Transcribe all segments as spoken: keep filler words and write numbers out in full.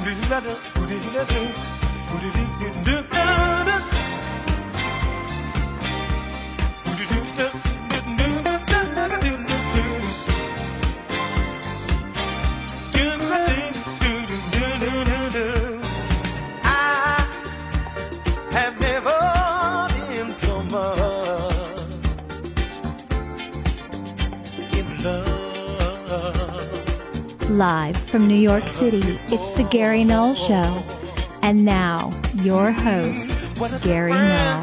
Live from New York City, it's the Gary Null Show. And now, your host, Gary Null.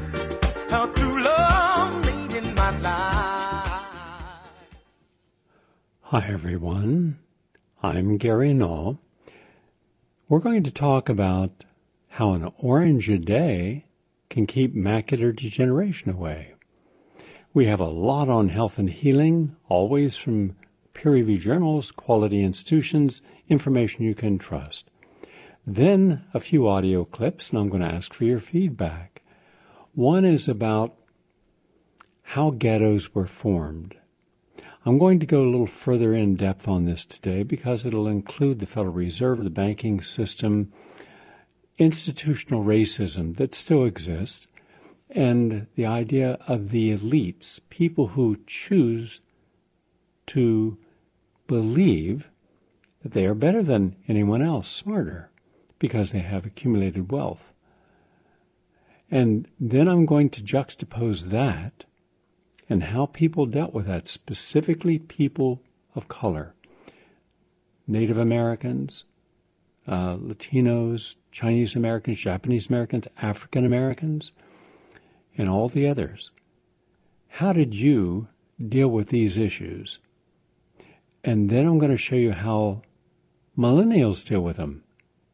Hi, everyone. I'm Gary Null. We're going to talk about how an orange a day can keep macular degeneration away. We have a lot on health and healing, always from peer-reviewed journals, quality institutions, information you can trust. Then a few audio clips, and I'm going to ask for your feedback. One is about how ghettos were formed. I'm going to go a little further in depth on this today because it'll include the Federal Reserve, the banking system, institutional racism that still exists, and the idea of the elites, people who choose to believe that they are better than anyone else, smarter, because they have accumulated wealth. And then I'm going to juxtapose that and how people dealt with that, specifically people of color, Native Americans, uh, Latinos, Chinese Americans, Japanese Americans, African Americans, and all the others. How did you deal with these issues? And then I'm going to show you how millennials deal with them.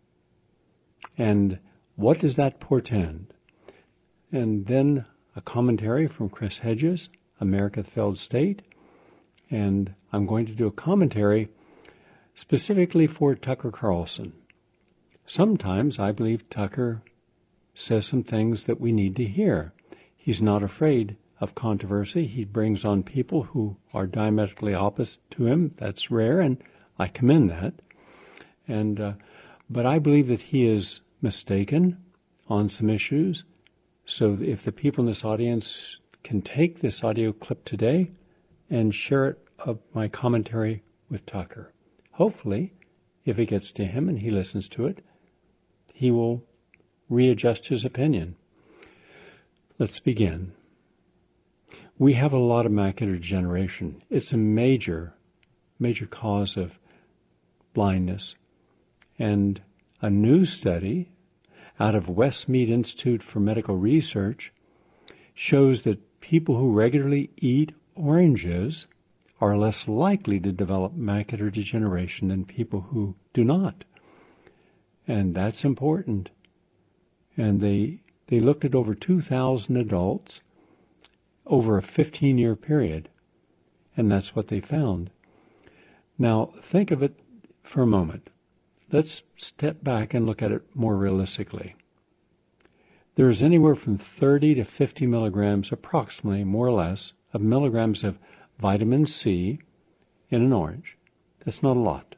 And what does that portend? And then a commentary from Chris Hedges, America the Failed State. And I'm going to do a commentary specifically for Tucker Carlson. Sometimes I believe Tucker says some things that we need to hear. He's not afraid of controversy. He brings on people who are diametrically opposite to him. That's rare, and I commend that. And uh, but I believe that he is mistaken on some issues. So if the people in this audience can take this audio clip today and share it of my commentary with Tucker, hopefully, if it gets to him and he listens to it, he will readjust his opinion. Let's begin. We have a lot of macular degeneration. It's a major, major cause of blindness. And a new study out of Westmead Institute for Medical Research shows that people who regularly eat oranges are less likely to develop macular degeneration than people who do not. And that's important. And they they looked at over two thousand adults over a fifteen-year period, and that's what they found. Now, think of it for a moment. Let's step back and look at it more realistically. There is anywhere from thirty to fifty milligrams, approximately, more or less, of milligrams of vitamin C in an orange. That's not a lot.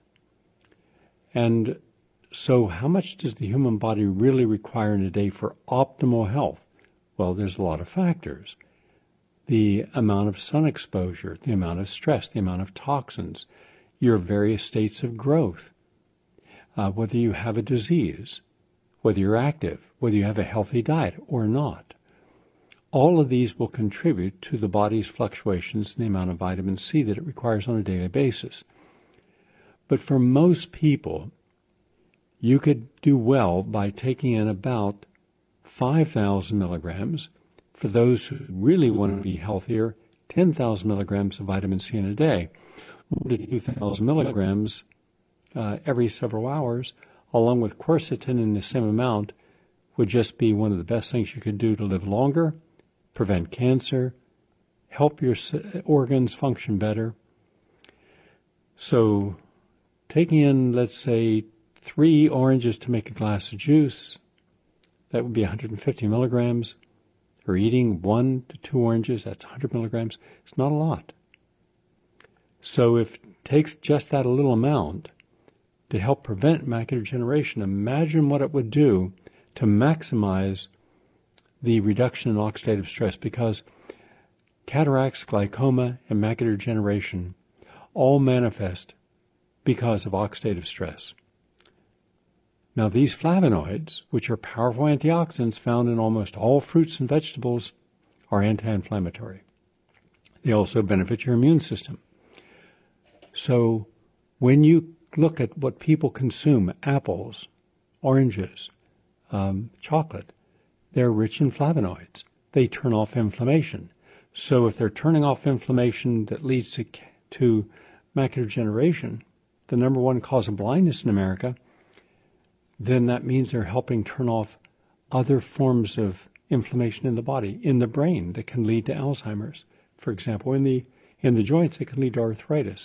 And so how much does the human body really require in a day for optimal health? Well, there's a lot of factors. The amount of sun exposure, the amount of stress, the amount of toxins, your various states of growth, uh, whether you have a disease, whether you're active, whether you have a healthy diet or not. All of these will contribute to the body's fluctuations in the amount of vitamin C that it requires on a daily basis. But for most people, you could do well by taking in about five thousand milligrams. For those who really want to be healthier, ten thousand milligrams of vitamin C in a day, one to two thousand milligrams uh, every several hours, along with quercetin in the same amount, would just be one of the best things you could do to live longer, prevent cancer, help your organs function better. So taking in, let's say, three oranges to make a glass of juice, that would be one hundred fifty milligrams. Or eating one to two oranges, that's one hundred milligrams. It's not a lot. So if it takes just that a little amount to help prevent macular degeneration. Imagine what it would do to maximize the reduction in oxidative stress, because cataracts, glaucoma, and macular degeneration all manifest because of oxidative stress. Now, these flavonoids, which are powerful antioxidants found in almost all fruits and vegetables, are anti-inflammatory. They also benefit your immune system. So when you look at what people consume, apples, oranges, um, chocolate, they're rich in flavonoids. They turn off inflammation. So if they're turning off inflammation that leads to, to macular degeneration, the number one cause of blindness in America, then that means they're helping turn off other forms of inflammation in the body, in the brain, that can lead to Alzheimer's. For example, in the in the joints, it can lead to arthritis.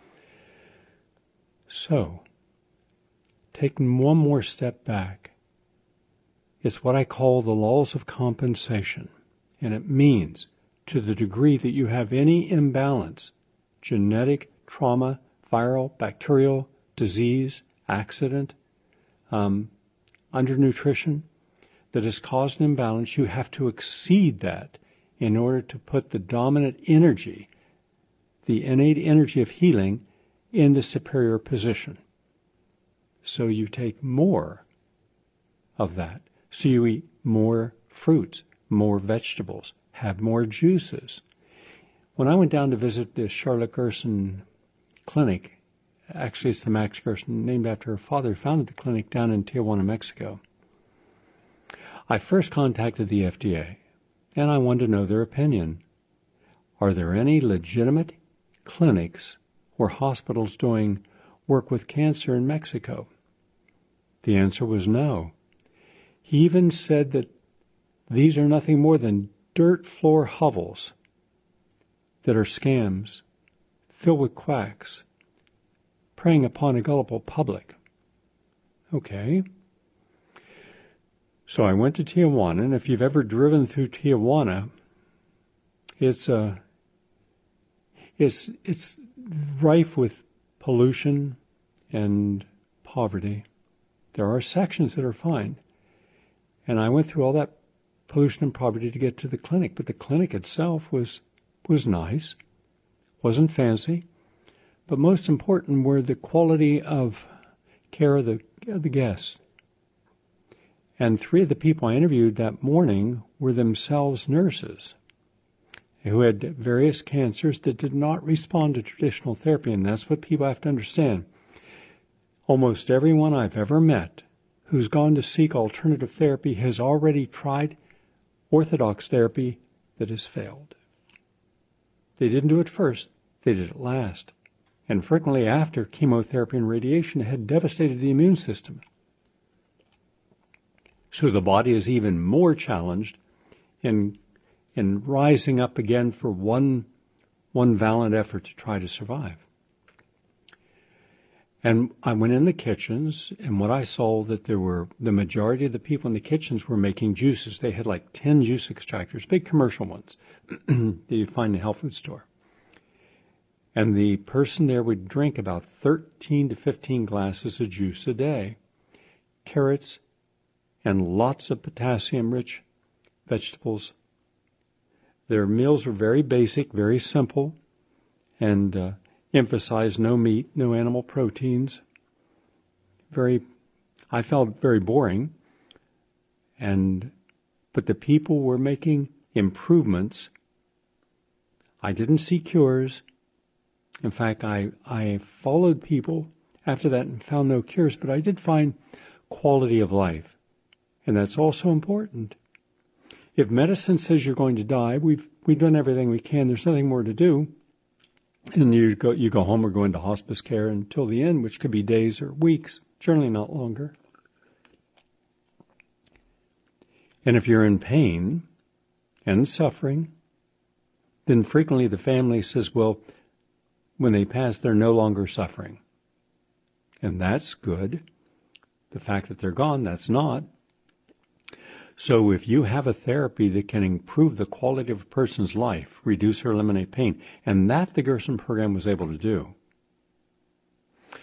So, taking one more step back, it's what I call the laws of compensation. And it means, to the degree that you have any imbalance, genetic, trauma, viral, bacterial, disease, accident, um, undernutrition, that has caused an imbalance, you have to exceed that in order to put the dominant energy, the innate energy of healing, in the superior position. So you take more of that. So you eat more fruits, more vegetables, have more juices. When I went down to visit the Charlotte Gerson Clinic, actually it's the Max Gerson, named after her father, who founded the clinic down in Tijuana, Mexico, I first contacted the F D A, and I wanted to know their opinion. Are there any legitimate clinics or hospitals doing work with cancer in Mexico? The answer was no. He even said that these are nothing more than dirt floor hovels that are scams, filled with quacks, preying upon a gullible public. Okay. So I went to Tijuana, and if you've ever driven through Tijuana, it's uh, it's it's rife with pollution and poverty. There are sections that are fine, and I went through all that pollution and poverty to get to the clinic. But the clinic itself was was nice, wasn't fancy, but most important were the quality of care of the of the guests. And three of the people I interviewed that morning were themselves nurses who had various cancers that did not respond to traditional therapy. And that's what people have to understand. Almost everyone I've ever met who's gone to seek alternative therapy has already tried orthodox therapy that has failed. They didn't do it first, they did it last. And frequently after chemotherapy and radiation had devastated the immune system. So the body is even more challenged in in rising up again for one one valiant effort to try to survive. And I went in the kitchens, and what I saw that there were the majority of the people in the kitchens were making juices. They had like ten juice extractors, big commercial ones that you find in a health food store. And the person there would drink about thirteen to fifteen glasses of juice a day. Carrots, and lots of potassium-rich vegetables. Their meals were very basic, very simple, and uh, emphasized no meat, no animal proteins. Very, I felt very boring. And but the people were making improvements. I didn't see cures. In fact, I I followed people after that and found no cures, but I did find quality of life. And that's also important. If medicine says you're going to die, we've we've done everything we can. There's nothing more to do. And you go you go home or go into hospice care until the end, which could be days or weeks, generally not longer. And if you're in pain and suffering, then frequently the family says, well, when they pass, they're no longer suffering. And that's good. The fact that they're gone, that's not. So if you have a therapy that can improve the quality of a person's life, reduce or eliminate pain, and that the Gerson program was able to do,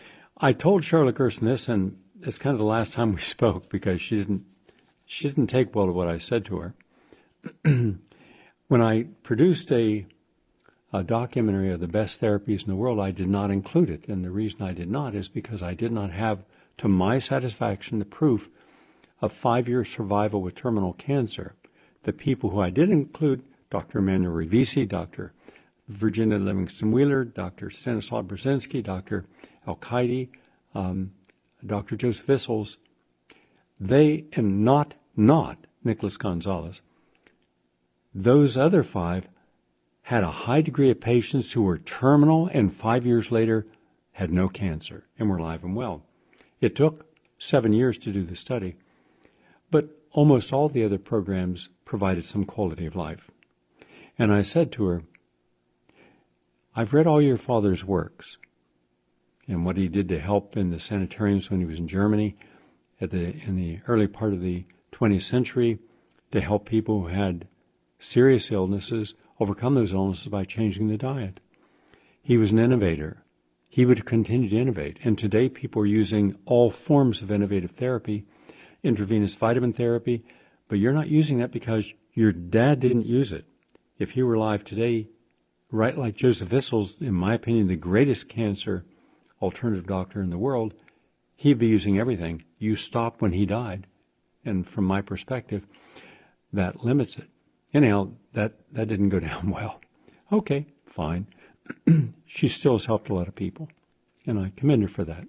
I told Charlotte Gerson this, and it's kind of the last time we spoke because she didn't she didn't take well to what I said to her. When I produced a, a documentary of the best therapies in the world, I did not include it. And the reason I did not is because I did not have, to my satisfaction, the proof of five-year survival with terminal cancer. The people who I did include, Doctor Emmanuel Revisi, Doctor Virginia Livingston Wheeler, Doctor Stanislaw Brzezinski, Doctor Al-Qaidi, um, Doctor Joseph Issels, they, and not, not Nicholas Gonzalez, those other five had a high degree of patients who were terminal and five years later had no cancer and were alive and well. It took seven years to do the study, but almost all the other programs provided some quality of life. And I said to her, I've read all your father's works and what he did to help in the sanitariums when he was in Germany at the in the early part of the twentieth century to help people who had serious illnesses overcome those illnesses by changing the diet. He was an innovator. He would continue to innovate. And today people are using all forms of innovative therapy, intravenous vitamin therapy, but you're not using that because your dad didn't use it. If he were alive today, right like Joseph Issels, in my opinion, the greatest cancer alternative doctor in the world, he'd be using everything. You stopped when he died. And from my perspective, that limits it. Anyhow, that, that didn't go down well. Okay, fine. She still has helped a lot of people, and I commend her for that.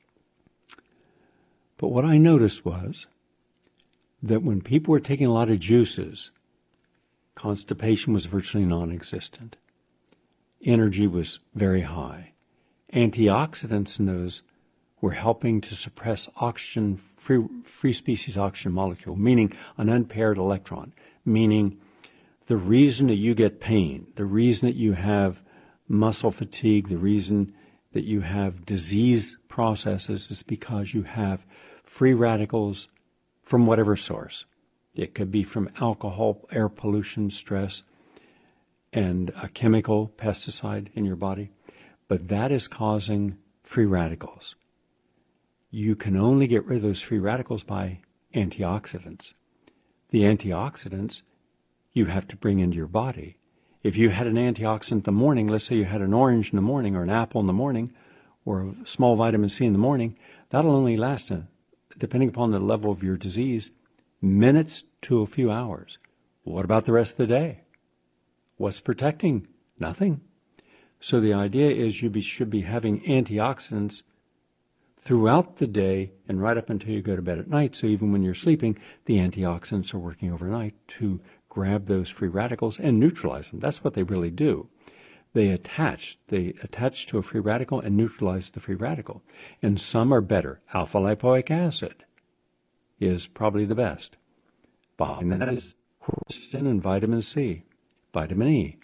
But what I noticed was that when people were taking a lot of juices, constipation was virtually non-existent. Energy was very high. Antioxidants in those were helping to suppress oxygen, free, free species oxygen molecule, meaning an unpaired electron, meaning the reason that you get pain, the reason that you have muscle fatigue, the reason that you have disease processes is because you have free radicals from whatever source. It could be from alcohol, air pollution, stress, and a chemical pesticide in your body. But that is causing free radicals. You can only get rid of those free radicals by antioxidants. The antioxidants you have to bring into your body. If you had an antioxidant in the morning, let's say you had an orange in the morning or an apple in the morning or a small vitamin C in the morning, that'll only last, a, depending upon the level of your disease, minutes to a few hours. What about the rest of the day? What's protecting? Nothing. So the idea is you be, should be having antioxidants throughout the day and right up until you go to bed at night. So even when you're sleeping, the antioxidants are working overnight to grab those free radicals and neutralize them. That's what they really do. They attach. They attach to a free radical and neutralize the free radical. And some are better. Alpha lipoic acid is probably the best. And that is quercetin and vitamin C, vitamin E.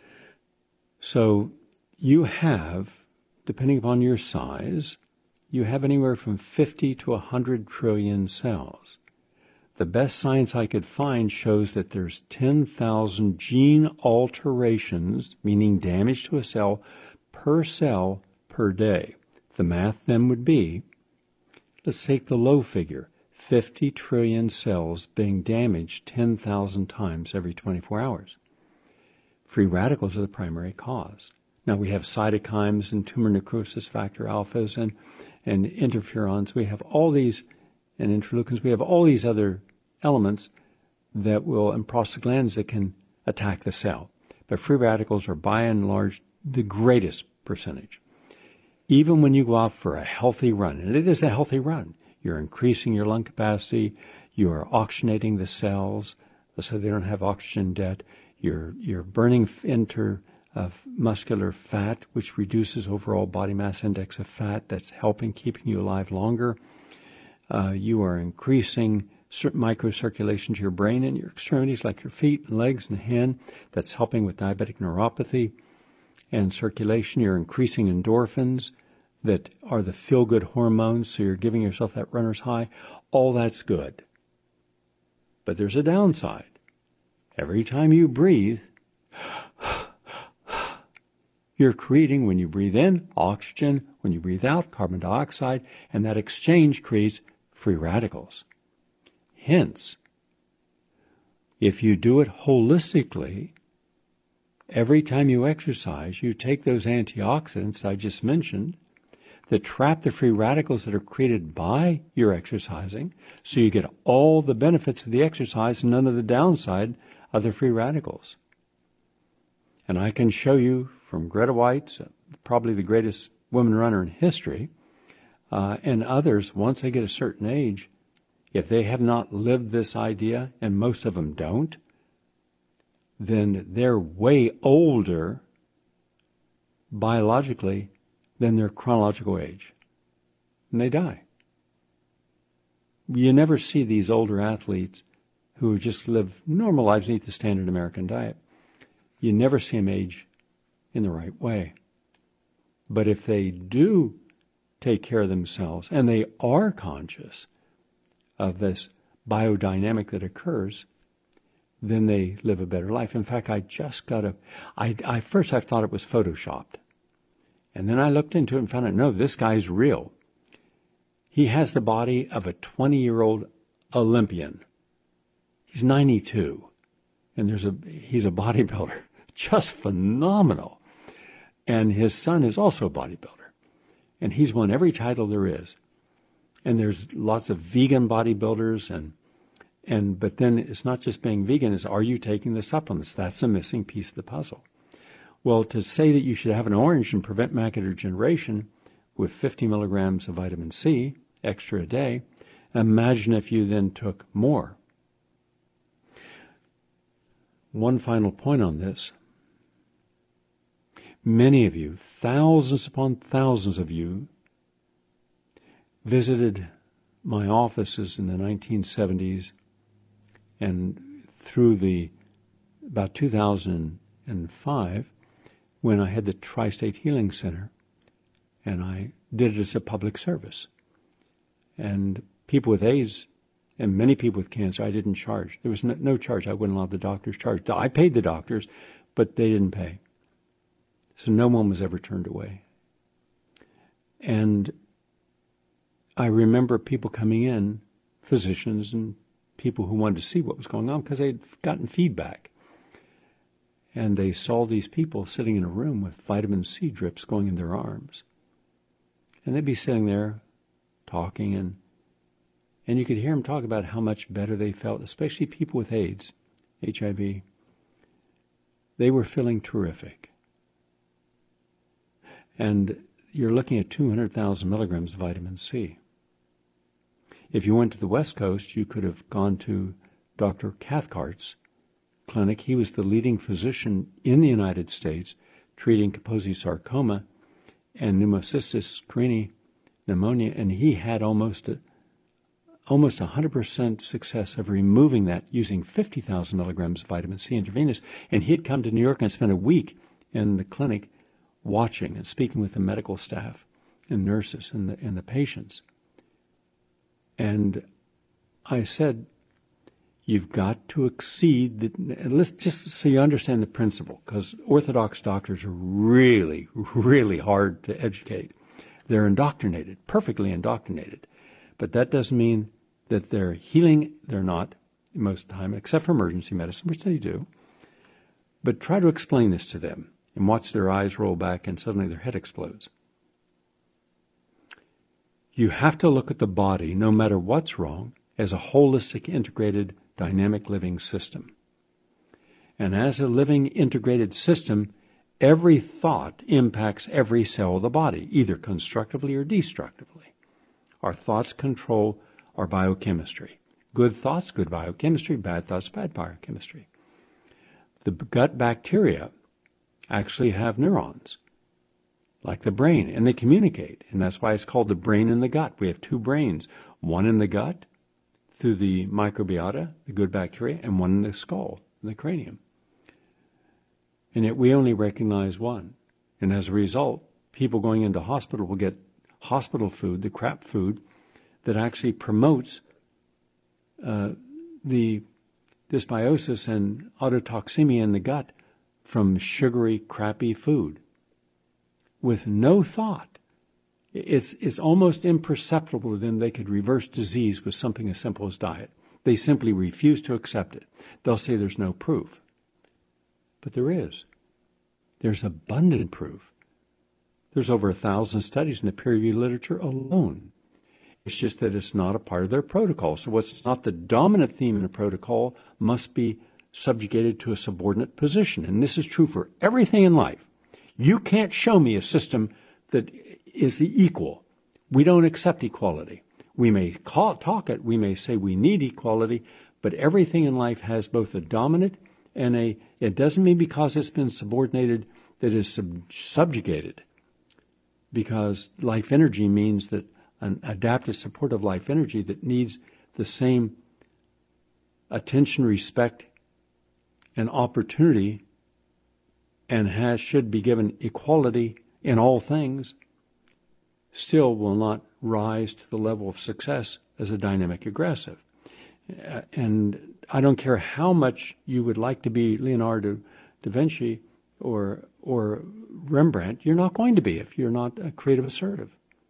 So you have, depending upon your size, you have anywhere from fifty to one hundred trillion cells. The best science I could find shows that there's ten thousand gene alterations, meaning damage to a cell, per cell per day. The math then would be, let's take the low figure, fifty trillion cells being damaged ten thousand times every twenty-four hours. Free radicals are the primary cause. Now we have cytokines and tumor necrosis factor alphas and, and interferons. We have all these, and interleukins. We have all these other elements that will, and prostaglandins that can attack the cell. But free radicals are by and large the greatest percentage. Even when you go out for a healthy run, and it is a healthy run, you're increasing your lung capacity, you're oxygenating the cells so they don't have oxygen debt, you're, you're burning inter of muscular fat, which reduces overall body mass index of fat. That's helping keeping you alive longer. Uh, you are increasing microcirculation to your brain and your extremities, like your feet and legs and hand. That's helping with diabetic neuropathy and circulation. You're increasing endorphins that are the feel-good hormones, so you're giving yourself that runner's high. All that's good. But there's a downside. Every time you breathe, You're creating, when you breathe in, oxygen, when you breathe out, carbon dioxide, and that exchange creates free radicals. Hence, if you do it holistically, every time you exercise, you take those antioxidants I just mentioned that trap the free radicals that are created by your exercising, so you get all the benefits of the exercise and none of the downside of the free radicals. And I can show you from Greta White's, probably the greatest woman runner in history, uh, and others, once they get a certain age, if they have not lived this idea, and most of them don't, then they're way older biologically than their chronological age. And they die. You never see these older athletes who just live normal lives and eat the standard American diet. You never see them age in the right way. But if they do take care of themselves, and they are conscious of this biodynamic that occurs, then they live a better life. In fact, I just got a, I, I first I thought it was photoshopped. And then I looked into it and found out, no, this guy's real. He has the body of a twenty-year-old Olympian. He's ninety-two. And there's a he's a bodybuilder. Just phenomenal. And his son is also a bodybuilder. And he's won every title there is. And there's lots of vegan bodybuilders, and and but then it's not just being vegan, it's are you taking the supplements? That's the missing piece of the puzzle. Well, to say that you should have an orange and prevent macular degeneration with fifty milligrams of vitamin C extra a day, imagine if you then took more. One final point on this. Many of you, thousands upon thousands of you, visited my offices in the nineteen seventies and through the about two thousand five when I had the Tri-State Healing Center, and I did it as a public service. And people with AIDS and many people with cancer, I didn't charge. There was no, no charge. I wouldn't allow the doctors charge. I paid the doctors, but they didn't pay. So no one was ever turned away. And I remember people coming in, physicians and people who wanted to see what was going on because they'd gotten feedback. And they saw these people sitting in a room with vitamin C drips going in their arms. And they'd be sitting there talking, and and you could hear them talk about how much better they felt, especially people with AIDS, H I V. They were feeling terrific. And you're looking at two hundred thousand milligrams of vitamin C. If you went to the West Coast, you could have gone to Doctor Cathcart's clinic. He was the leading physician in the United States treating Kaposi sarcoma and pneumocystis carinii pneumonia, and he had almost a, almost one hundred percent success of removing that using fifty thousand milligrams of vitamin C intravenous. And he had come to New York and spent a week in the clinic watching and speaking with the medical staff and nurses and the, and the patients. And I said, you've got to exceed, the, and let's just so you understand the principle, because Orthodox doctors are really, really hard to educate. They're indoctrinated, perfectly indoctrinated. But that doesn't mean that they're healing. They're not most of the time, except for emergency medicine, which they do. But try to explain this to them and watch their eyes roll back and suddenly their head explodes. You have to look at the body, no matter what's wrong, as a holistic, integrated, dynamic living system. And as a living, integrated system, every thought impacts every cell of the body, either constructively or destructively. Our thoughts control our biochemistry. Good thoughts, good biochemistry. Bad thoughts, bad biochemistry. The gut bacteria actually have neurons, like the brain, and they communicate. And that's why it's called the brain in the gut. We have two brains, one in the gut through the microbiota, the good bacteria, and one in the skull, in the cranium. And yet we only recognize one. And as a result, people going into hospital will get hospital food, the crap food, that actually promotes uh, the dysbiosis and autotoxemia in the gut from sugary, crappy food. with no thought. It's, it's almost imperceptible to them they could reverse disease with something as simple as diet. They simply refuse to accept it. They'll say there's no proof. But there is. There's abundant proof. There's over a thousand studies in the peer-reviewed literature alone. It's just that it's not a part of their protocol. So what's not the dominant theme in a protocol must be subjugated to a subordinate position. And this is true for everything in life. You can't show me a system that is the equal. We don't accept equality. We may call, talk it, we may say we need equality, but everything in life has both a dominant and a, it doesn't mean because it's been subordinated that it's sub, subjugated. Because life energy means that an adaptive supportive life energy that needs the same attention, respect, and opportunity and has should be given equality in all things, still will not rise to the level of success as a dynamic aggressive. Uh, and I don't care how much you would like to be Leonardo da Vinci or or Rembrandt, you're not going to be if you're not a creative assertive.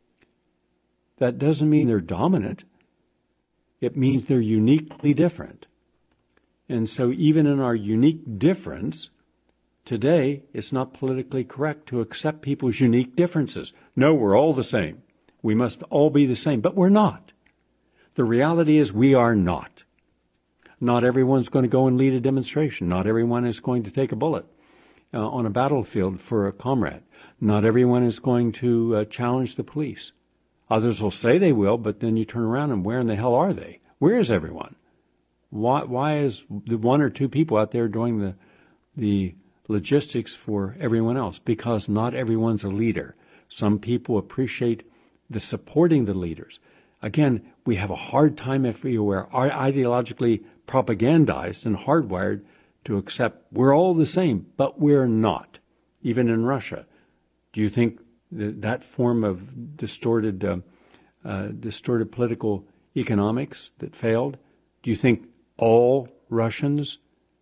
That doesn't mean they're dominant. It means they're uniquely different. And so even in our unique difference, today it's not politically correct to accept people's unique differences. No, we're all the same. We must all be the same, but we're not. The reality is we are not. Not everyone's going to go and lead a demonstration. Not everyone is going to take a bullet uh, on a battlefield for a comrade. Not everyone is going to uh, challenge the police. Others will say they will, but then you turn around and where in the hell are they? Where is everyone? Why, why is the one or two people out there doing the, the logistics for everyone else? Because not everyone's a leader. Some people appreciate the supporting the leaders. Again, we have a hard time if we are ideologically propagandized and hardwired to accept we're all the same, but we're not. Even in Russia, do you think that that form of distorted, uh, uh, distorted political economics that failed, do you think all Russians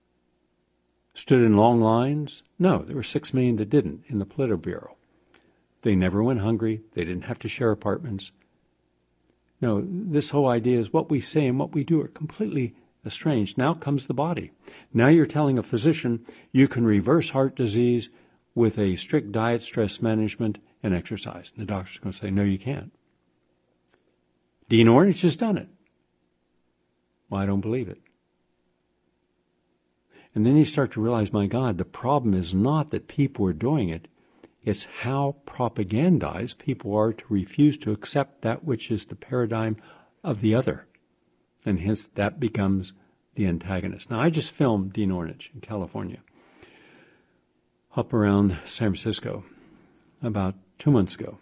stood in long lines? No, there were six million that didn't in the Politburo. They never went hungry. They didn't have to share apartments. No, this whole idea is what we say and what we do are completely estranged. Now comes the body. Now you're telling a physician you can reverse heart disease with a strict diet, stress management, and exercise. And the doctor's going to say, no, you can't. Dean Ornish has done it. Well, I don't believe it. And then you start to realize, my God, the problem is not that people are doing it. It's how propagandized people are to refuse to accept that which is the paradigm of the other. And hence that becomes the antagonist. Now, I just filmed Dean Ornish in California, up around San Francisco, about two months ago.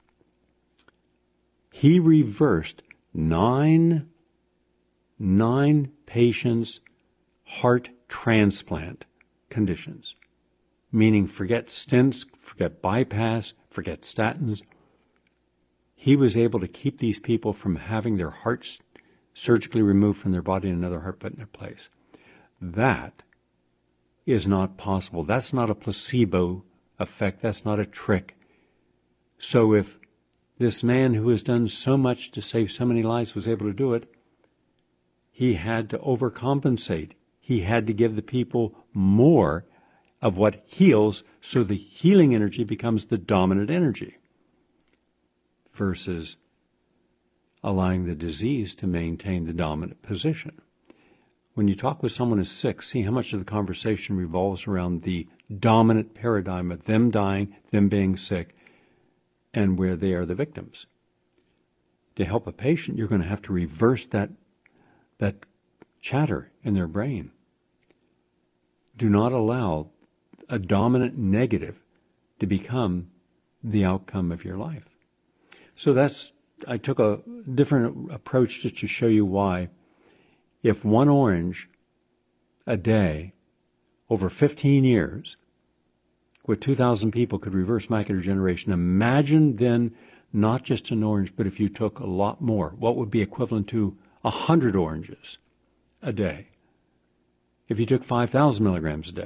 He reversed nine, nine patients' heart transplant conditions, meaning forget stents, forget bypass, forget statins. He was able to keep these people from having their hearts surgically removed from their body and another heart put in their place. That is not possible. That's not a placebo effect. That's not a trick. So if this man who has done so much to save so many lives was able to do it, he had to overcompensate. He had to give the people more of what heals, so the healing energy becomes the dominant energy versus allowing the disease to maintain the dominant position. When you talk with someone who's sick, see how much of the conversation revolves around the dominant paradigm of them dying, them being sick, and where they are the victims. To help a patient, you're going to have to reverse that, that chatter in their brain. Do not allow a dominant negative to become the outcome of your life. So that's, I took a different approach just to show you why. If one orange a day over fifteen years with two thousand people could reverse macular degeneration, imagine then not just an orange, but if you took a lot more, what would be equivalent to one hundred oranges a day? If you took five thousand milligrams a day,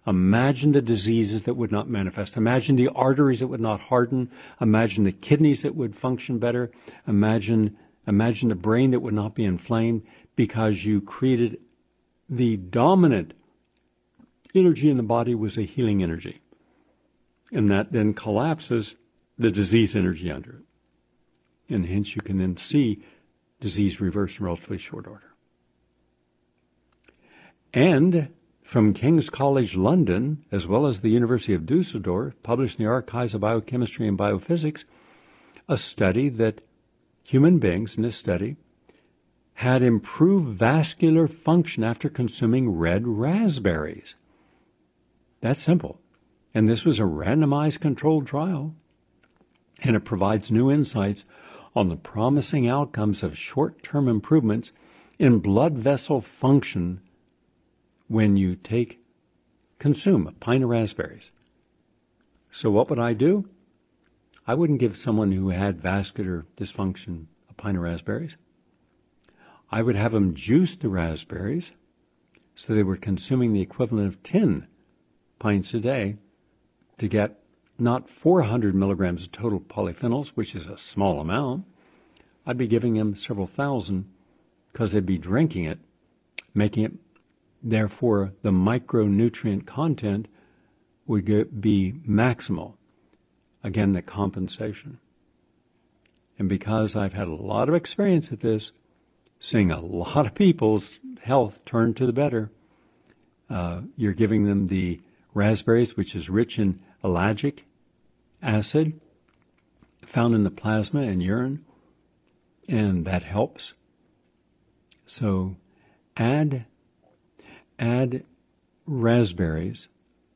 Imagine the diseases that would not manifest. Imagine the arteries that would not harden. Imagine the kidneys that would function better. Imagine, imagine the brain that would not be inflamed, because you created the dominant energy in the body was a healing energy. And that then collapses the disease energy under it. And hence you can then see disease reverse in relatively short order. And from King's College London, as well as the University of Dusseldorf, published in the Archives of Biochemistry and Biophysics, a study that human beings in this study had improved vascular function after consuming red raspberries. That's simple. And this was a randomized controlled trial. And it provides new insights on the promising outcomes of short-term improvements in blood vessel function when you take, consume a pint of raspberries. So what would I do? I wouldn't give someone who had vascular dysfunction a pint of raspberries. I would have them juice the raspberries so they were consuming the equivalent of ten pints a day to get not four hundred milligrams of total polyphenols, which is a small amount. I'd be giving them several thousand because they'd be drinking it, making it, therefore, the micronutrient content would be maximal. Again, the compensation. And because I've had a lot of experience at this, seeing a lot of people's health turn to the better, uh, you're giving them the raspberries, which is rich in ellagic acid found in the plasma and urine, and that helps. So add add raspberries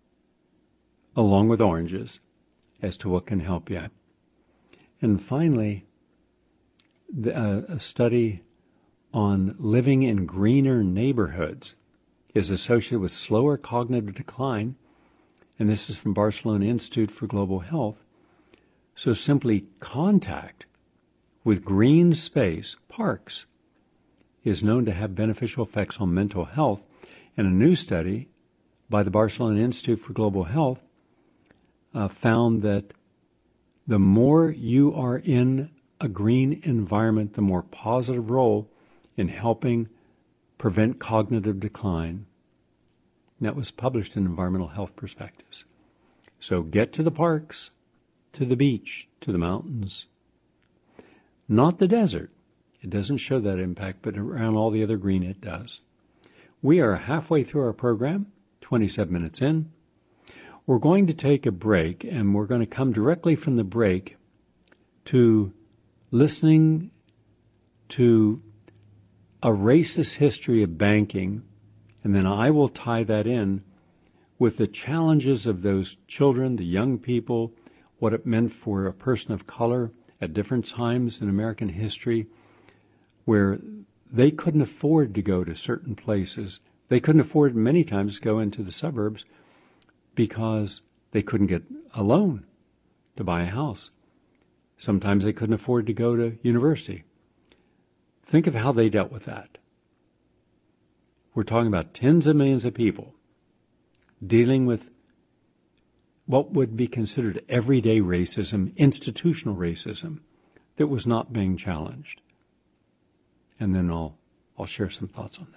along with oranges as to what can help you. And finally, the, uh, a study on living in greener neighborhoods is associated with slower cognitive decline, and this is from Barcelona Institute for Global Health. So simply contact with green space, parks, is known to have beneficial effects on mental health. And a new study by the Barcelona Institute for Global Health uh, found that the more you are in a green environment, the more positive role in helping prevent cognitive decline. And that was published in Environmental Health Perspectives. So get to the parks, to the beach, to the mountains. Not the desert. It doesn't show that impact, but around all the other green it does. We are halfway through our program, twenty-seven minutes in. We're going to take a break, and we're going to come directly from the break to listening to a racist history of banking, and then I will tie that in with the challenges of those children, the young people, what it meant for a person of color at different times in American history, where they couldn't afford to go to certain places. They couldn't afford many times to go into the suburbs because they couldn't get a loan to buy a house. Sometimes they couldn't afford to go to university. Think of how they dealt with that. We're talking about tens of millions of people dealing with what would be considered everyday racism, institutional racism, that was not being challenged. And then I'll, I'll share some thoughts on that.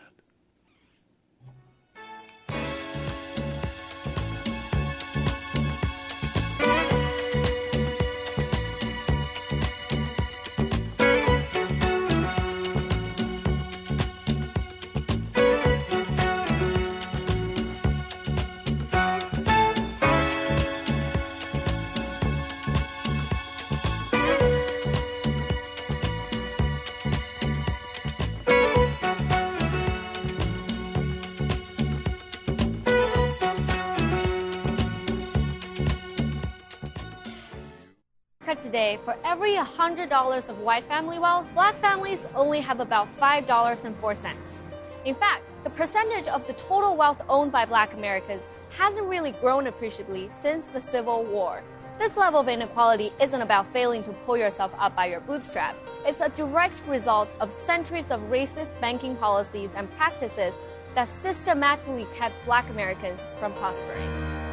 Today, for every one hundred dollars of white family wealth, black families only have about five dollars and four cents. In fact, the percentage of the total wealth owned by black Americans hasn't really grown appreciably since the Civil War. This level of inequality isn't about failing to pull yourself up by your bootstraps. It's a direct result of centuries of racist banking policies and practices that systematically kept Black Americans from prospering.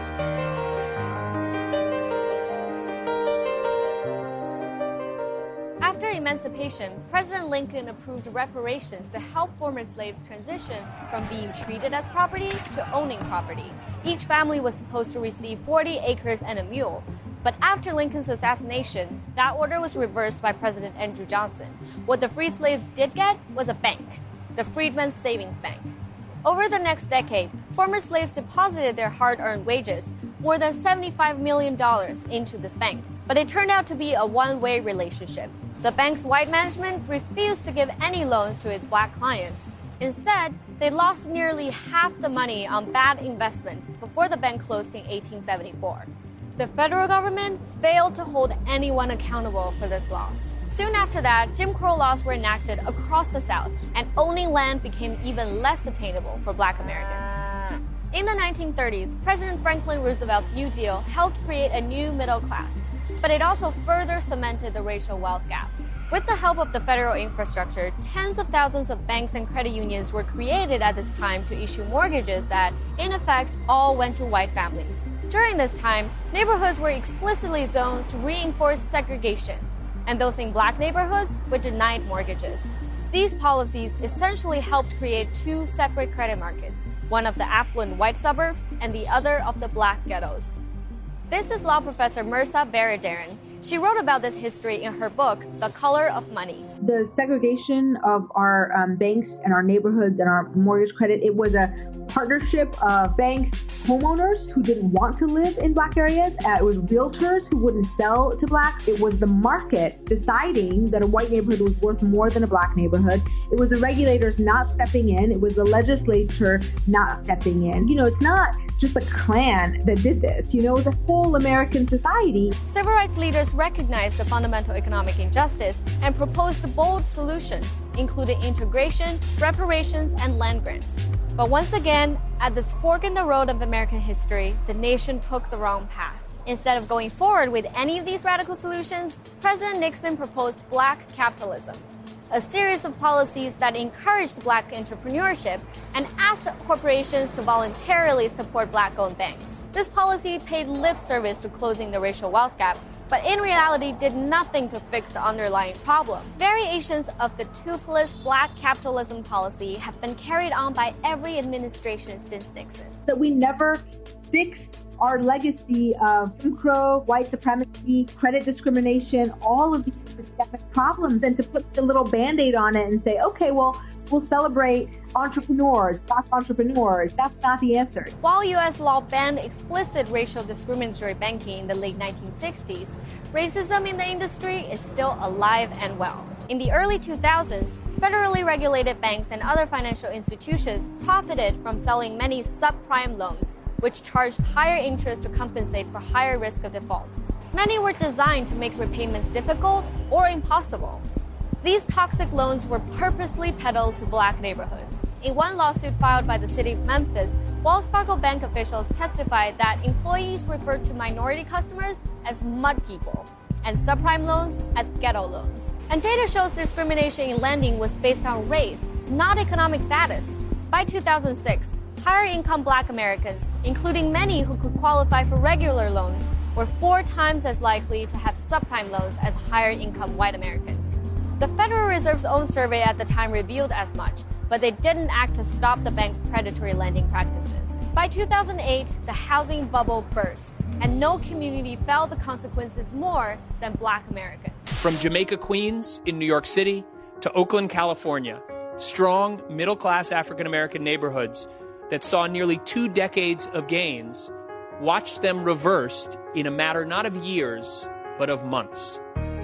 After emancipation, President Lincoln approved reparations to help former slaves transition from being treated as property to owning property. Each family was supposed to receive forty acres and a mule. But after Lincoln's assassination, that order was reversed by President Andrew Johnson. What the free slaves did get was a bank, the Freedmen's Savings Bank. Over the next decade, former slaves deposited their hard-earned wages, more than seventy-five million dollars, into this bank. But it turned out to be a one-way relationship. The bank's white management refused to give any loans to its Black clients. Instead, they lost nearly half the money on bad investments before the bank closed in eighteen seventy-four. The federal government failed to hold anyone accountable for this loss. Soon after that, Jim Crow laws were enacted across the South, and owning land became even less attainable for Black Americans. In the nineteen thirties, President Franklin Roosevelt's New Deal helped create a new middle class, but it also further cemented the racial wealth gap. With the help of the federal infrastructure, tens of thousands of banks and credit unions were created at this time to issue mortgages that, in effect, all went to white families. During this time, neighborhoods were explicitly zoned to reinforce segregation, and those in Black neighborhoods were denied mortgages. These policies essentially helped create two separate credit markets, one of the affluent white suburbs and the other of the Black ghettos. This is law professor Mehrsa Baradaran. She wrote about this history in her book, The Color of Money. The segregation of our um, banks and our neighborhoods and our mortgage credit, it was a partnership of banks, homeowners who didn't want to live in Black areas. Uh, it was realtors who wouldn't sell to Blacks. It was the market deciding that a white neighborhood was worth more than a Black neighborhood. It was the regulators not stepping in. It was the legislature not stepping in. You know, it's not just a clan that did this. You know, it was a whole American society. Civil rights leaders recognized the fundamental economic injustice and proposed bold solutions, including integration, reparations, and land grants. But once again, at this fork in the road of American history, the nation took the wrong path. Instead of going forward with any of these radical solutions, President Nixon proposed Black capitalism, a series of policies that encouraged Black entrepreneurship and asked corporations to voluntarily support Black-owned banks. This policy paid lip service to closing the racial wealth gap, but in reality did nothing to fix the underlying problem. Variations of the toothless Black capitalism policy have been carried on by every administration since Nixon. That we never fixed our legacy of Jim Crow, white supremacy, credit discrimination, all of these systemic problems, and to put the little Band-Aid on it and say, okay, well, we'll celebrate entrepreneurs, Black entrepreneurs. That's not the answer. While U S law banned explicit racial discriminatory banking in the late nineteen sixties, racism in the industry is still alive and well. In the early two thousands, federally regulated banks and other financial institutions profited from selling many subprime loans, which charged higher interest to compensate for higher risk of default. Many were designed to make repayments difficult or impossible. These toxic loans were purposely peddled to Black neighborhoods. In one lawsuit filed by the city of Memphis, Wells Fargo Bank officials testified that employees referred to minority customers as mud people and subprime loans as ghetto loans. And data shows discrimination in lending was based on race, not economic status. By two thousand six, higher-income Black Americans, including many who could qualify for regular loans, were four times as likely to have subprime loans as higher-income white Americans. The Federal Reserve's own survey at the time revealed as much, but they didn't act to stop the bank's predatory lending practices. By two thousand eight, the housing bubble burst, and no community felt the consequences more than Black Americans. From Jamaica, Queens in New York City to Oakland, California, strong middle-class African-American neighborhoods that saw nearly two decades of gains watched them reversed in a matter not of years, but of months.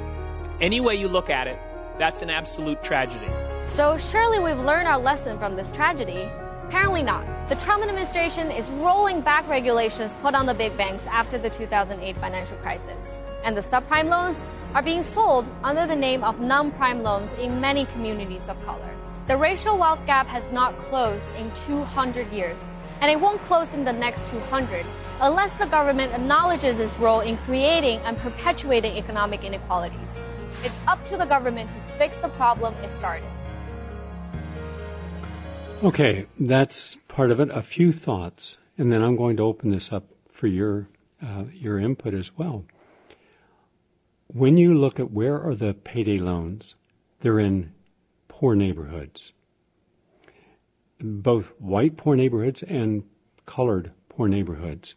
Any way you look at it, that's an absolute tragedy. So surely we've learned our lesson from this tragedy? Apparently not. The Trump administration is rolling back regulations put on the big banks after the two thousand eight financial crisis. And the subprime loans are being sold under the name of non-prime loans in many communities of color. The racial wealth gap has not closed in two hundred years, and it won't close in the next two hundred unless the government acknowledges its role in creating and perpetuating economic inequalities. It's up to the government to fix the problem it started. Okay, that's part of it. A few thoughts, and then I'm going to open this up for your uh, your input as well. When you look at where are the payday loans, they're in poor neighborhoods, both white poor neighborhoods and colored poor neighborhoods.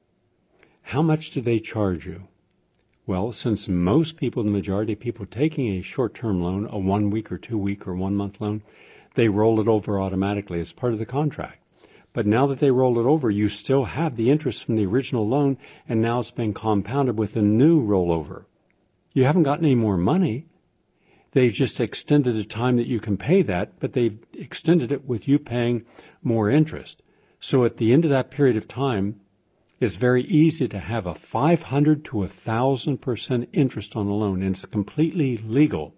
How much do they charge you? Well, since most people, the majority of people taking a short-term loan, a one-week or two-week or one-month loan, they roll it over automatically as part of the contract. But now that they roll it over, you still have the interest from the original loan, and now it's been compounded with a new rollover. You haven't gotten any more money. They've just extended the time that you can pay that, but they've extended it with you paying more interest. So at the end of that period of time, it's very easy to have a five hundred to one thousand percent interest on a loan, and it's completely legal.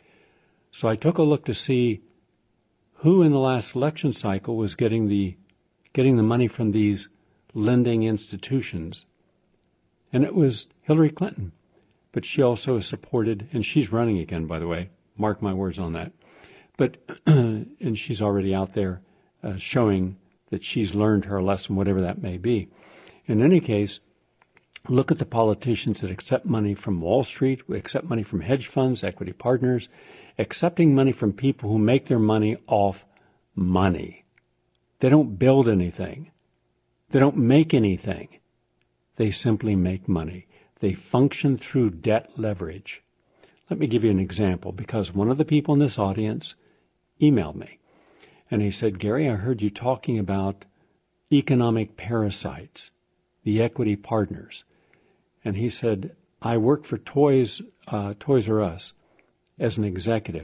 So I took a look to see who in the last election cycle was getting the getting the money from these lending institutions. And it was Hillary Clinton. But she also is supported, and she's running again, by the way. Mark my words on that. But and she's already out there uh, showing that she's learned her lesson, whatever that may be. In any case, look at the politicians that accept money from Wall Street, accept money from hedge funds, equity partners, accepting money from people who make their money off money. They don't build anything. They don't make anything. They simply make money. They function through debt leverage. Let me give you an example, because one of the people in this audience emailed me, and he said, Gary, I heard you talking about economic parasites, the equity partners. And he said, I work for Toys, uh, Toys R Us as an executive.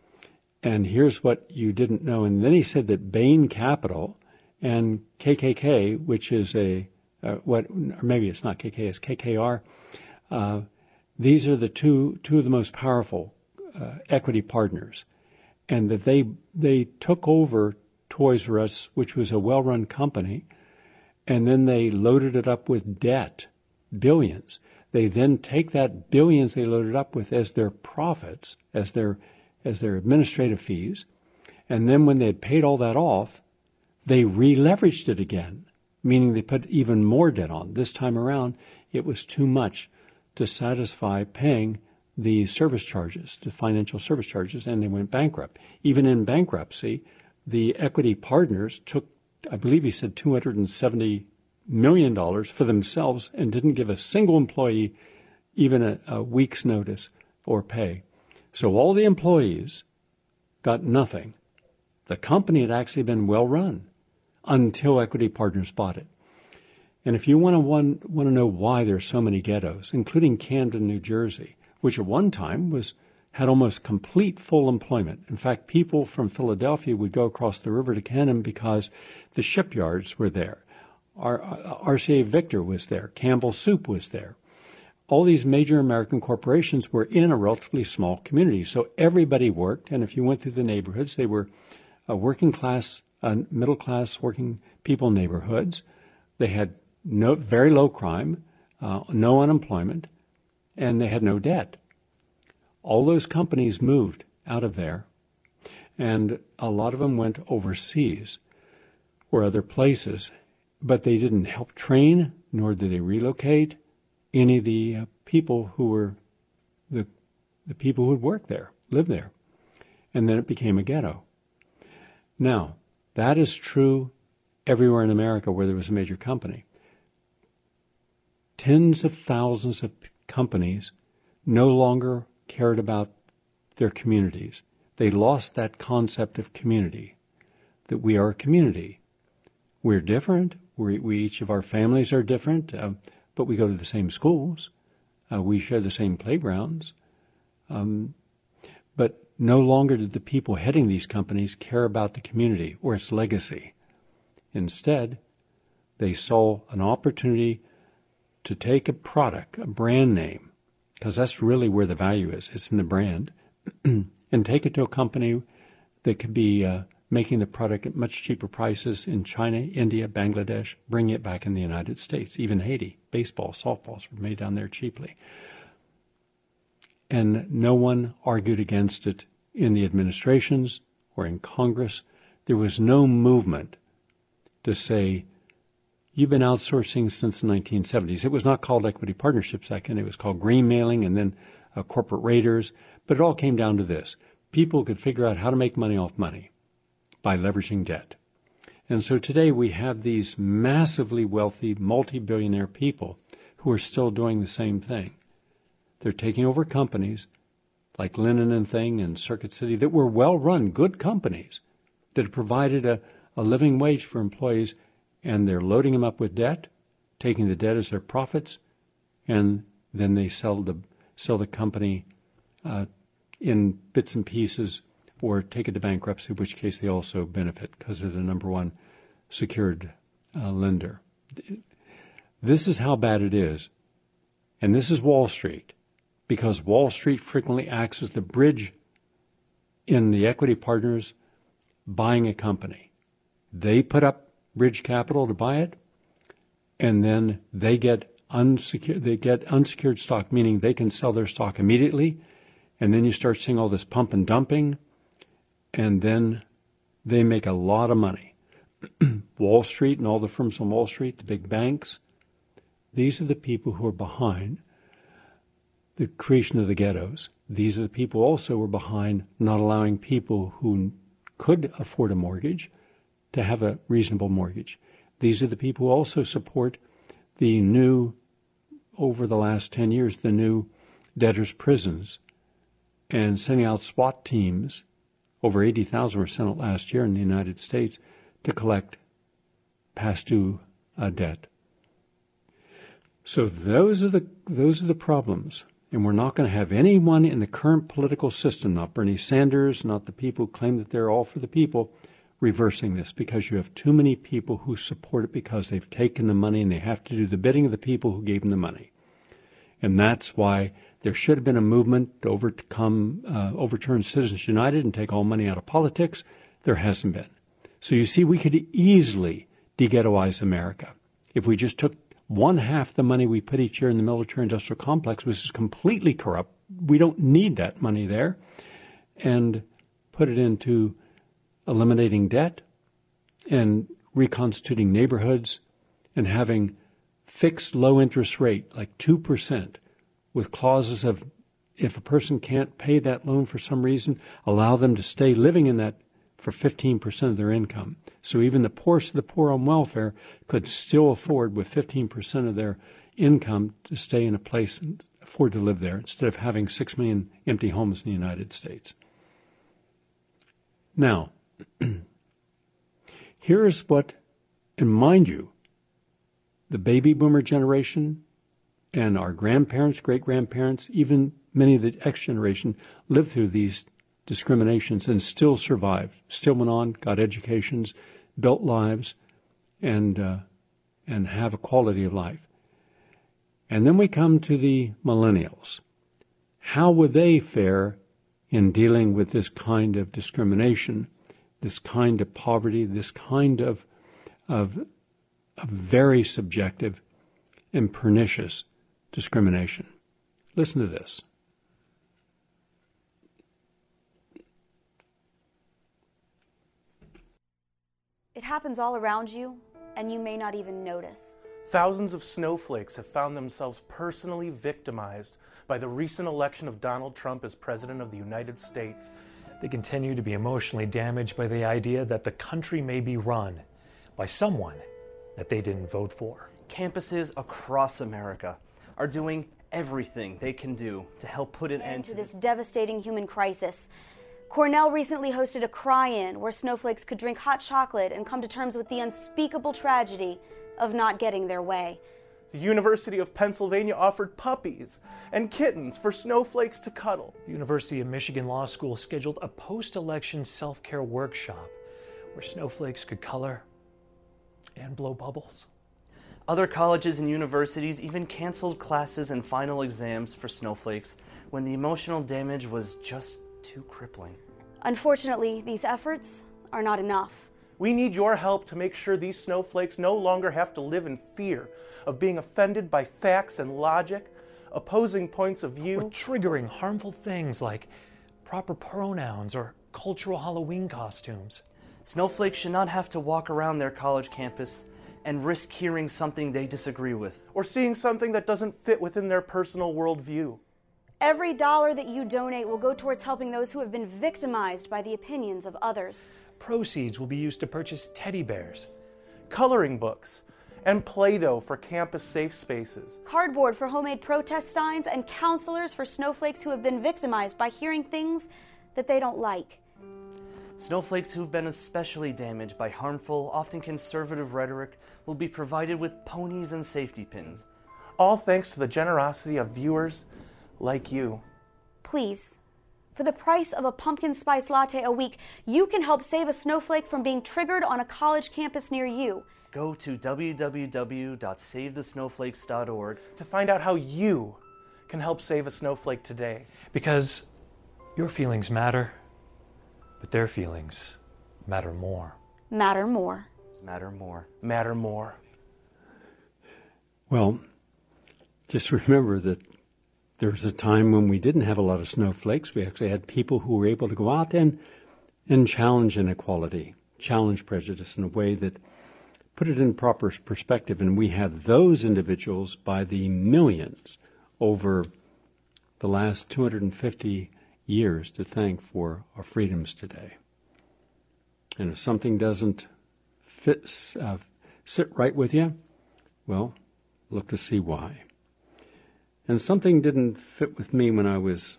And here's what you didn't know. And then he said that Bain Capital and K K K, which is a, uh, what, or maybe it's not K K, it's K K R, uh, these are the two, two of the most powerful uh, equity partners. And that they, they took over Toys R Us, which was a well-run company, and then they loaded it up with debt, billions. They then take that billions they loaded up with as their profits, as their as their administrative fees, and then when they had paid all that off, they re-leveraged it again, meaning they put even more debt on. This time around, it was too much to satisfy paying the service charges, the financial service charges, and they went bankrupt. Even in bankruptcy, the equity partners took, I believe he said, two hundred seventy million dollars for themselves and didn't give a single employee even a, a week's notice or pay. So all the employees got nothing. The company had actually been well run until equity partners bought it. And if you want to want, want to know why there's so many ghettos, including Camden, New Jersey, which at one time was had almost complete full employment. In fact, people from Philadelphia would go across the river to Camden because the shipyards were there. Our, R C A Victor was there. Campbell Soup was there. All these major American corporations were in a relatively small community. So everybody worked, and if you went through the neighborhoods, they were uh, working class, uh, middle class working people neighborhoods. They had no very low crime, uh, no unemployment, and they had no debt. All those companies moved out of there, and a lot of them went overseas or other places, but they didn't help train, nor did they relocate any of the uh, people who were the the people who would work there, live there. And then it became a ghetto. Now, that is true everywhere in America where there was a major company. Tens of thousands of companies no longer cared about their communities. They lost that concept of community, that we are a community. We're different. We, we each of our families are different. Uh, But we go to the same schools. Uh, we share the same playgrounds. Um, but no longer did the people heading these companies care about the community or its legacy. Instead, they saw an opportunity to take a product, a brand name, because that's really where the value is. It's in the brand, and take it to a company that could be uh, making the product at much cheaper prices in China, India, Bangladesh, bring it back in the United States, even Haiti. Baseball, softballs were made down there cheaply. And no one argued against it in the administrations or in Congress. There was no movement to say, you've been outsourcing since the nineteen seventies. It was not called equity partnerships back then. It was called green mailing and then uh, corporate raiders. But it all came down to this. People could figure out how to make money off money by leveraging debt. And so today we have these massively wealthy, multi-billionaire people who are still doing the same thing. They're taking over companies like Linen and Thing and Circuit City that were well-run, good companies that have provided a, a living wage for employees, and they're loading them up with debt, taking the debt as their profits, and then they sell the sell the company uh, in bits and pieces or take it to bankruptcy, in which case they also benefit because they're the number one secured uh, lender. This is how bad it is. And this is Wall Street, because Wall Street frequently acts as the bridge in the equity partners buying a company. They put up bridge capital to buy it, and then they get unsecured, they get unsecured stock, meaning they can sell their stock immediately, and then you start seeing all this pump and dumping, and then they make a lot of money. Wall Street and all the firms on Wall Street, the big banks, these are the people who are behind the creation of the ghettos. These are the people also who are behind not allowing people who could afford a mortgage to have a reasonable mortgage. These are the people who also support the new, over the last ten years, the new debtors' prisons and sending out SWAT teams. Over eighty thousand were sent out last year in the United States to collect past due uh, debt. So those are the those are the problems. And we're not going to have anyone in the current political system, not Bernie Sanders, not the people who claim that they're all for the people, reversing this, because you have too many people who support it because they've taken the money and they have to do the bidding of the people who gave them the money. And that's why there should have been a movement to overcome, uh, overturn Citizens United and take all money out of politics. There hasn't been. So you see, we could easily de-ghettoize America if we just took one half the money we put each year in the military-industrial complex, which is completely corrupt. We don't need that money there, and put it into eliminating debt and reconstituting neighborhoods and having fixed low interest rate, like two percent, with clauses of if a person can't pay that loan for some reason, allow them to stay living in that for fifteen percent of their income. So even the poorest of the poor on welfare could still afford, with fifteen percent of their income, to stay in a place and afford to live there instead of having six million empty homes in the United States. Now, here's what, and mind you, the baby boomer generation and our grandparents, great-grandparents, even many of the X generation lived through these discriminations and still survived, still went on, got educations, built lives, and uh, and have a quality of life. And then we come to the millennials. How would they fare in dealing with this kind of discrimination, this kind of poverty, this kind of of, of very subjective and pernicious discrimination? Listen to this. It happens all around you, and you may not even notice. Thousands of snowflakes have found themselves personally victimized by the recent election of Donald Trump as President of the United States. They continue to be emotionally damaged by the idea that the country may be run by someone that they didn't vote for. Campuses across America are doing everything they can do to help put an end to this devastating human crisis. Cornell recently hosted a cry-in where snowflakes could drink hot chocolate and come to terms with the unspeakable tragedy of not getting their way. The University of Pennsylvania offered puppies and kittens for snowflakes to cuddle. The University of Michigan Law School scheduled a post-election self-care workshop where snowflakes could color and blow bubbles. Other colleges and universities even canceled classes and final exams for snowflakes when the emotional damage was just too crippling. Unfortunately, these efforts are not enough. We need your help to make sure these snowflakes no longer have to live in fear of being offended by facts and logic, opposing points of view, or triggering harmful things like proper pronouns or cultural Halloween costumes. Snowflakes should not have to walk around their college campus and risk hearing something they disagree with. Or seeing something that doesn't fit within their personal worldview. Every dollar that you donate will go towards helping those who have been victimized by the opinions of others. Proceeds will be used to purchase teddy bears, coloring books, and Play-Doh for campus safe spaces. Cardboard for homemade protest signs, and counselors for snowflakes who have been victimized by hearing things that they don't like. Snowflakes who've been especially damaged by harmful, often conservative rhetoric will be provided with ponies and safety pins. All thanks to the generosity of viewers like you. Please, for the price of a pumpkin spice latte a week, you can help save a snowflake from being triggered on a college campus near you. Go to w w w dot save the snowflakes dot org to find out how you can help save a snowflake today. Because your feelings matter, but their feelings matter more. Matter more. Matter more. Matter more. Well, just remember that there was a time when we didn't have a lot of snowflakes. We actually had people who were able to go out and, and challenge inequality, challenge prejudice in a way that put it in proper perspective. And we have those individuals by the millions over the last two hundred fifty years to thank for our freedoms today. And if something doesn't fit, uh, sit right with you, well, look to see why. And something didn't fit with me when I was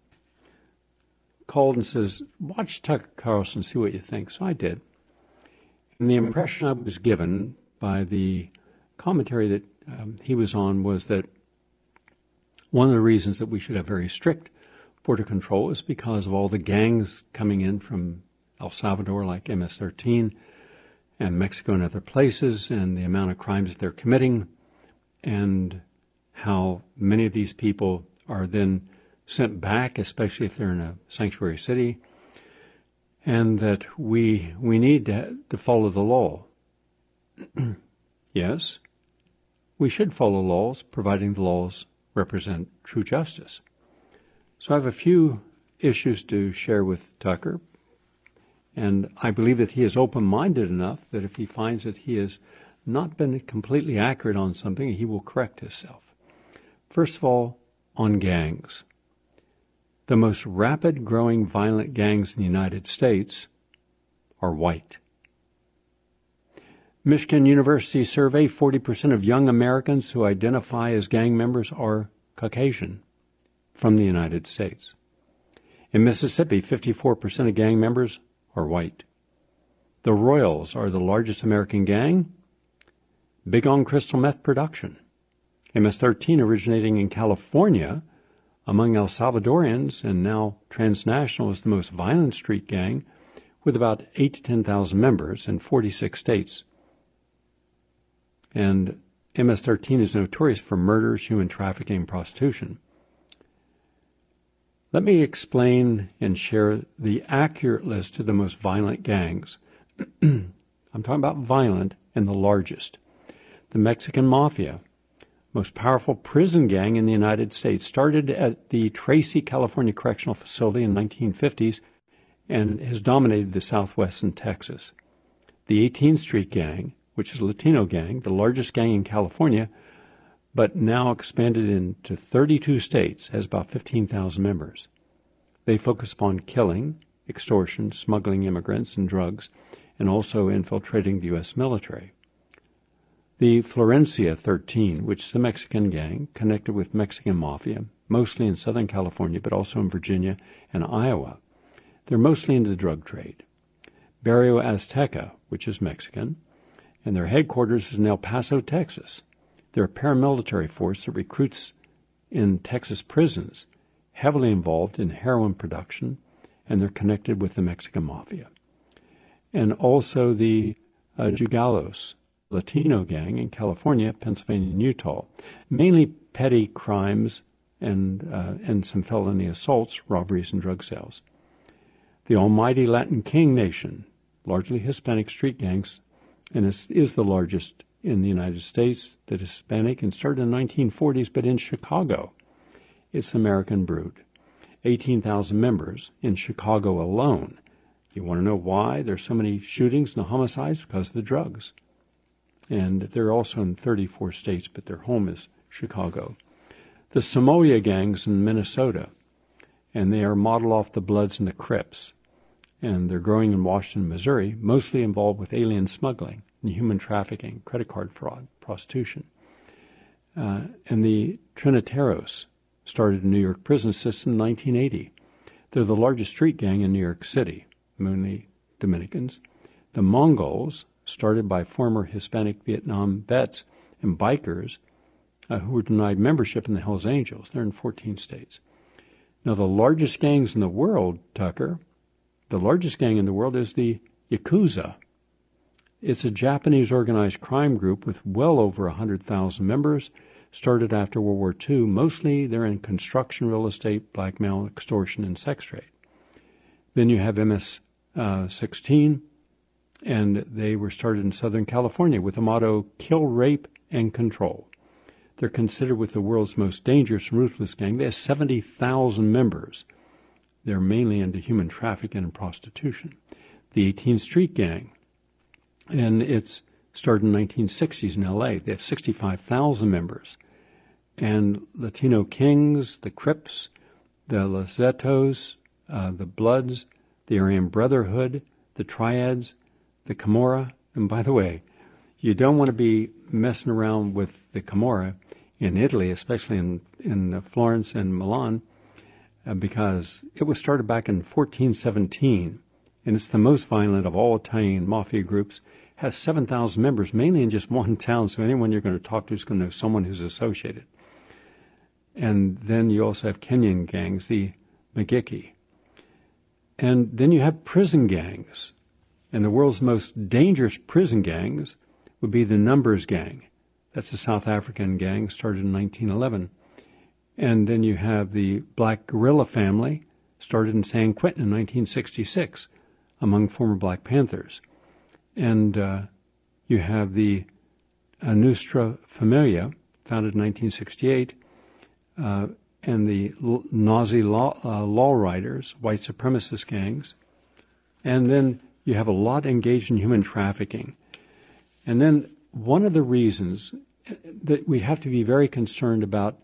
called and says, watch Tucker Carlson, see what you think. So I did. And the impression I was given by the commentary that um, he was on was that one of the reasons that we should have very strict border control is because of all the gangs coming in from El Salvador, like M S thirteen, and Mexico and other places, and the amount of crimes that they're committing, and how many of these people are then sent back, especially if they're in a sanctuary city, and that we we need to, to follow the law. Yes, we should follow laws, providing the laws represent true justice. So I have a few issues to share with Tucker, and I believe that he is open-minded enough that if he finds that he has not been completely accurate on something, he will correct himself. First of all, on gangs. The most rapid growing violent gangs in the United States are white. Michigan University survey, forty percent of young Americans who identify as gang members are Caucasian from the United States. In Mississippi, fifty-four percent of gang members are white. The Royals are the largest American gang, big on crystal meth production. M S thirteen originating in California among El Salvadorians and now transnational is the most violent street gang with about eight to ten thousand members in forty-six states. And M S thirteen is notorious for murders, human trafficking, and prostitution. Let me explain and share the accurate list of the most violent gangs. I'm talking about violent and the largest. The Mexican Mafia, most powerful prison gang in the United States, started at the Tracy, California Correctional Facility in the nineteen fifties and has dominated the Southwest and Texas. The eighteenth Street Gang, which is a Latino gang, the largest gang in California, but now expanded into thirty-two states, has about fifteen thousand members. They focus upon killing, extortion, smuggling immigrants and drugs, and also infiltrating the U S military. The Florencia thirteen, which is a Mexican gang connected with Mexican Mafia, mostly in Southern California, but also in Virginia and Iowa. They're mostly into the drug trade. Barrio Azteca, which is Mexican, and their headquarters is in El Paso, Texas. They're a paramilitary force that recruits in Texas prisons, heavily involved in heroin production, and they're connected with the Mexican Mafia. And also the uh, Jugalos, Latino gang in California, Pennsylvania, and Utah. Mainly petty crimes and, uh, and some felony assaults, robberies, and drug sales. The Almighty Latin King Nation, largely Hispanic street gangs, and is, is the largest in the United States that is Hispanic and started in the nineteen forties, but in Chicago, it's American Brood. eighteen thousand members in Chicago alone. You want to know why there's so many shootings and homicides? Because of the drugs. And they're also in thirty-four states, but their home is Chicago. The Samoa gangs in Minnesota, and they are modeled off the Bloods and the Crips. And they're growing in Washington, Missouri, mostly involved with alien smuggling and human trafficking, credit card fraud, prostitution. Uh, and the Triniteros started a New York prison system in nineteen eighty. They're the largest street gang in New York City, mainly Dominicans. The Mongols, started by former Hispanic Vietnam vets and bikers uh, who were denied membership in the Hells Angels. They're in fourteen states. Now, the largest gangs in the world, Tucker, the largest gang in the world is the Yakuza. It's a Japanese organized crime group with well over one hundred thousand members, started after World War Two. Mostly they're in construction, real estate, blackmail, extortion, and sex trade. Then you have M S sixteen, and they were started in Southern California with the motto, kill, rape, and control. They're considered with the world's most dangerous and ruthless gang. They have seventy thousand members. They're mainly into human trafficking and prostitution. The eighteenth Street Gang, and it's started in the nineteen sixties in L A. They have sixty-five thousand members. And Latino Kings, the Crips, the Los Zetos, uh, the Bloods, the Aryan Brotherhood, the Triads, the Camorra. And by the way, you don't want to be messing around with the Camorra in Italy, especially in, in Florence and Milan, uh, because it was started back in fourteen seventeen, and it's the most violent of all Italian mafia groups. Has seven thousand members, mainly in just one town, so anyone you're going to talk to is going to know someone who's associated. And then you also have Kenyan gangs, the Magiki. And then you have prison gangs. And the world's most dangerous prison gangs would be the Numbers Gang. That's a South African gang, started in nineteen eleven. And then you have the Black Guerrilla family, started in San Quentin in nineteen sixty-six, among former Black Panthers. And uh, you have the uh, Nostra Familia, founded in nineteen sixty-eight, uh, and the L- Nazi law, uh, law riders, white supremacist gangs. And then you have a lot engaged in human trafficking. And then one of the reasons that we have to be very concerned about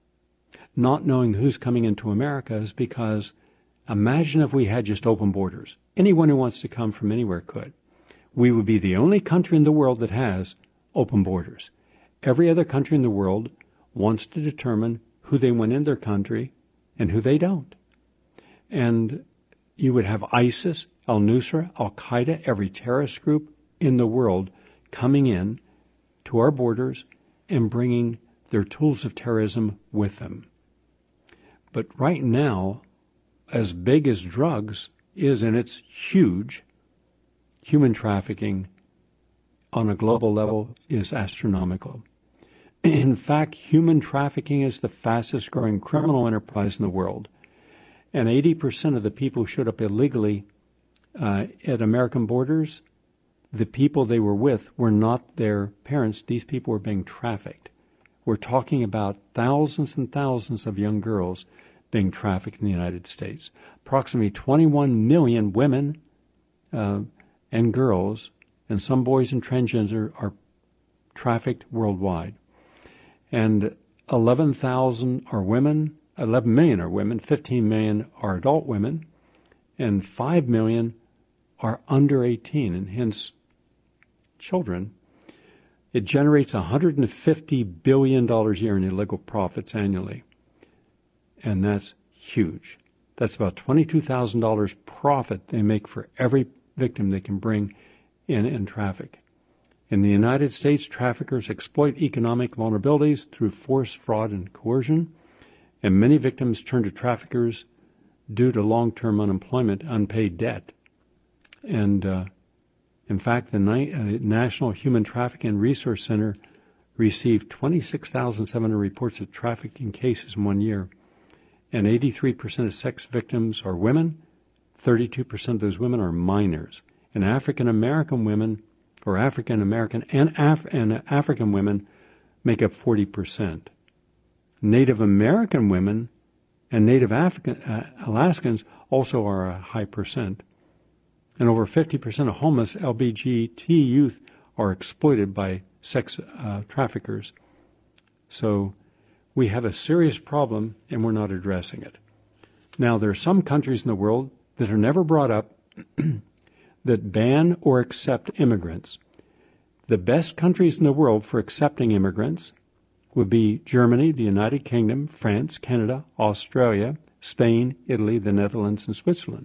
not knowing who's coming into America is because imagine if we had just open borders. Anyone who wants to come from anywhere could. We would be the only country in the world that has open borders. Every other country in the world wants to determine who they want in their country and who they don't. And you would have ISIS, al-Nusra, al-Qaeda, every terrorist group in the world coming in to our borders and bringing their tools of terrorism with them. But right now, as big as drugs is, and it's huge, human trafficking on a global level is astronomical. In fact, human trafficking is the fastest growing criminal enterprise in the world. And eighty percent of the people who showed up illegally uh, at American borders, the people they were with were not their parents. These people were being trafficked. We're talking about thousands and thousands of young girls being trafficked in the United States. Approximately twenty-one million women uh, and girls, and some boys and transgender, are trafficked worldwide. And eleven thousand are women, eleven million are women, fifteen million are adult women, and five million are under eighteen, and hence children. It generates one hundred fifty billion dollars a year in illegal profits annually. And that's huge. That's about twenty-two thousand dollars profit they make for every victim they can bring in and traffic. In the United States, traffickers exploit economic vulnerabilities through force, fraud, and coercion, and many victims turn to traffickers due to long-term unemployment, unpaid debt. And uh, in fact, the Ni- uh, National Human Trafficking Resource Center received twenty-six thousand seven hundred reports of trafficking cases in one year, and eighty-three percent of sex victims are women, thirty-two percent of those women are minors, and African-American women, or African-American and, Af- and African women make up forty percent. Native American women and Native African uh, Alaskans also are a high percent. And over fifty percent of homeless L G B T youth are exploited by sex uh, traffickers. So we have a serious problem, and we're not addressing it. Now, there are some countries in the world that are never brought up that ban or accept immigrants. The best countries in the world for accepting immigrants would be Germany, the United Kingdom, France, Canada, Australia, Spain, Italy, the Netherlands, and Switzerland.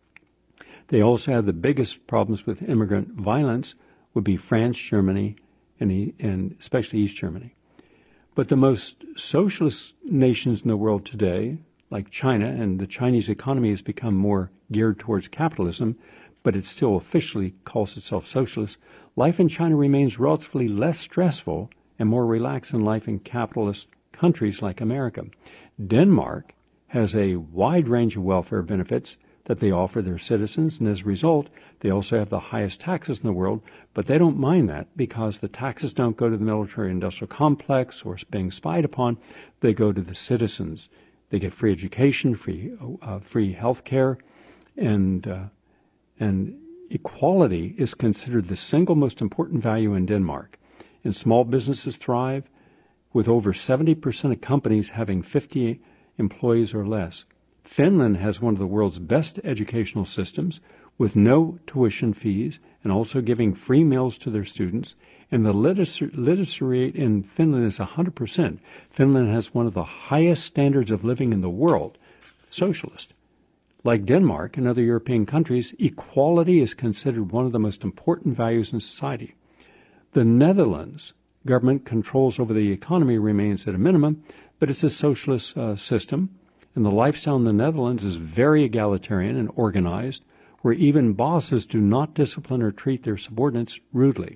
They also have the biggest problems with immigrant violence would be France, Germany, and, and especially East Germany. But the most socialist nations in the world today, like China, and the Chinese economy has become more geared towards capitalism, but it still officially calls itself socialist, life in China remains relatively less stressful and more relaxed than life in capitalist countries like America. Denmark has a wide range of welfare benefits that they offer their citizens, and as a result, they also have the highest taxes in the world, but they don't mind that because the taxes don't go to the military-industrial complex or being spied upon. They go to the citizens. They get free education, free uh, free health care, and, uh, and equality is considered the single most important value in Denmark. And small businesses thrive, with over seventy percent of companies having fifty employees or less. Finland has one of the world's best educational systems, with no tuition fees and also giving free meals to their students. And the literacy, literacy rate in Finland is one hundred percent. Finland has one of the highest standards of living in the world, socialist. Like Denmark and other European countries, equality is considered one of the most important values in society. The Netherlands government controls over the economy remains at a minimum, but it's a socialist uh, system. And the lifestyle in the Netherlands is very egalitarian and organized, where even bosses do not discipline or treat their subordinates rudely.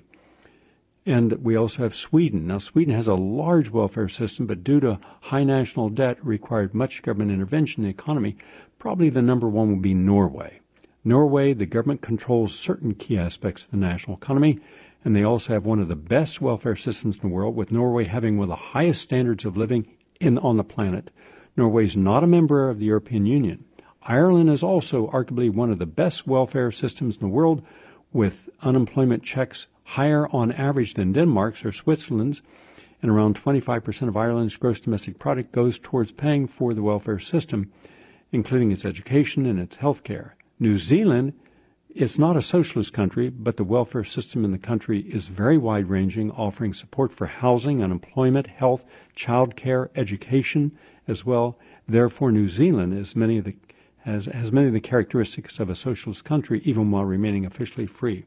And we also have Sweden. Now, Sweden has a large welfare system, but due to high national debt required much government intervention in the economy, probably the number one would be Norway. Norway, the government controls certain key aspects of the national economy, and they also have one of the best welfare systems in the world, with Norway having one of the highest standards of living in on the planet. Norway is not a member of the European Union. Ireland is also arguably one of the best welfare systems in the world, with unemployment checks higher on average than Denmark's or Switzerland's, and around twenty-five percent of Ireland's gross domestic product goes towards paying for the welfare system, including its education and its health care. New Zealand, it's not a socialist country, but the welfare system in the country is very wide-ranging, offering support for housing, unemployment, health, child care, education as well. Therefore, New Zealand is many of the, has, has many of the characteristics of a socialist country, even while remaining officially free.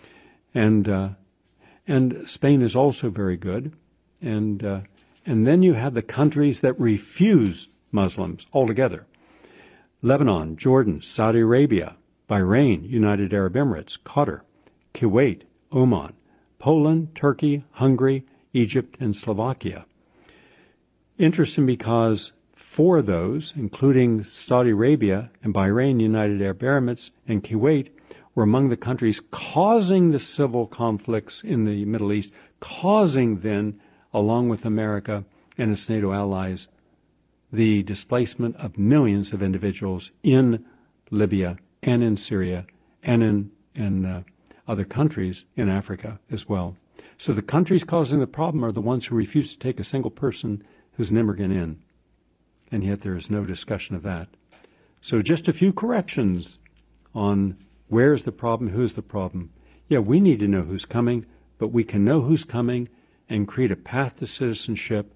And uh, and Spain is also very good. And uh, and then you have the countries that refuse Muslims altogether. Lebanon, Jordan, Saudi Arabia, Bahrain, United Arab Emirates, Qatar, Kuwait, Oman, Poland, Turkey, Hungary, Egypt, and Slovakia. Interesting because four of those, including Saudi Arabia and Bahrain, United Arab Emirates, and Kuwait, were among the countries causing the civil conflicts in the Middle East, causing then, along with America and its NATO allies, the displacement of millions of individuals in Libya and in Syria and in, in uh, other countries in Africa as well. So the countries causing the problem are the ones who refuse to take a single person who's an immigrant in, and yet there is no discussion of that. So just a few corrections on where's the problem, who's the problem. Yeah, we need to know who's coming, but we can know who's coming and create a path to citizenship,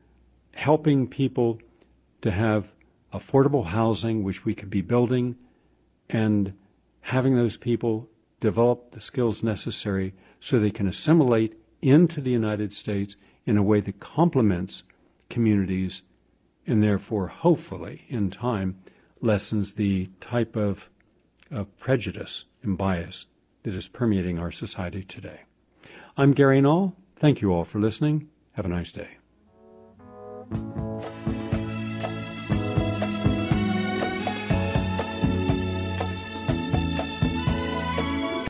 helping people to have affordable housing, which we could be building, and having those people develop the skills necessary so they can assimilate into the United States in a way that complements communities and therefore, hopefully, in time, lessens the type of, of prejudice and bias that is permeating our society today. I'm Gary Null. Thank you all for listening. Have a nice day.